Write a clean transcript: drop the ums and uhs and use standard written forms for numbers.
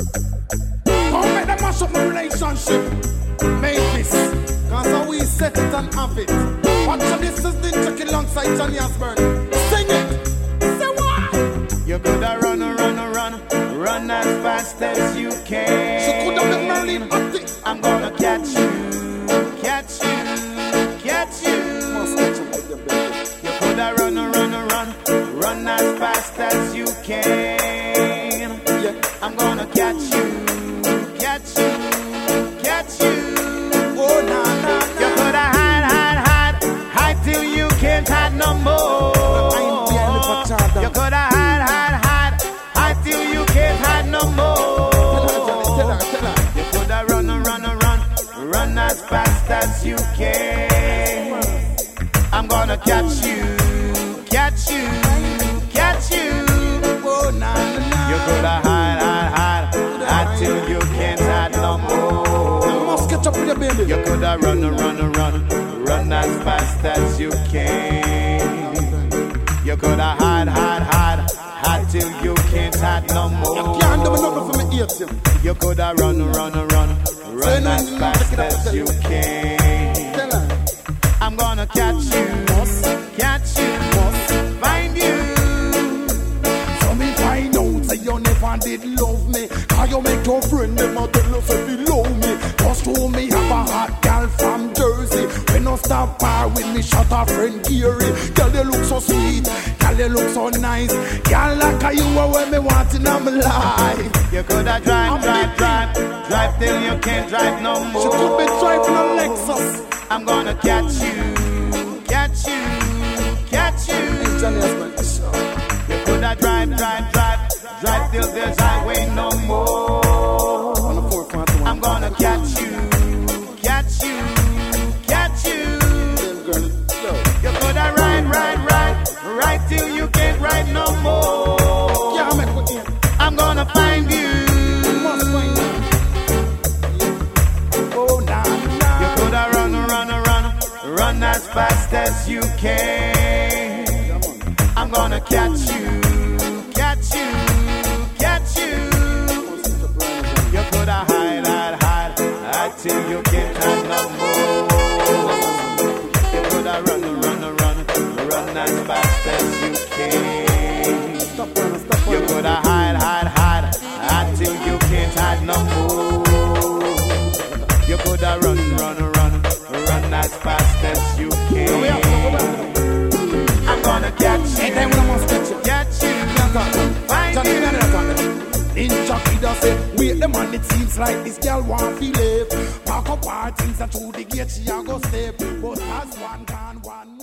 Don't make them mash up my relationship. Make this, cause how we set it and have it. Watch out, this is the chicken alongside Johnny Osbourne. Sing it. Say what? You coulda run as fast as you can. She coulda been Merlin Hottie. I'm gonna catch you. You coulda run as fast as you can. Yeah. I'm gonna catch you. Oh, nah. You coulda hide till you can't hide no more. You coulda hide till you can't hide no more. Tell her. You coulda run as fast as you can. I'm gonna catch you. Oh, nah. You coulda hide till you can't hide no more. You must catch up with your baby. You coulda run as fast as you can. You coulda hide till you can't hide no more. You can't do nothing for me, eat you. You coulda run as fast as you can. Tell her. I'm gonna catch you, find you. So me find out say you never did love me. Cause you make your friend never tell us if you love me. Just show me have a hot girl from Jersey. When you stop par with me, shut her friend Gary. Girl, you look so sweet, girl, you look so nice. Girl, like you are when me want in my life. You coulda drive till you can't drive no more. She could be driving a Lexus. I'm gonna catch you. Johnny Osbourne. You coulda drive till there's highway no more. On the 441. I'm gonna catch you. Girl, You coulda ride till you can't ride no more. yeah, make me in. I'm gonna find you. You must find out. Oh, nah. You coulda run as fast as you can. I'm gonna catch you. You coulda hide till you can't hide no more. You coulda run as fast as you can. Stop. You coulda hide till you can't hide no more. You coulda run as fast as you can. I'm gonna catch you. Anytime when I must catch you. Find you. Ninja Kid say, wait the man, it seems like this girl want to live. Pack up her things and through the gate she a go step. But as one gone, one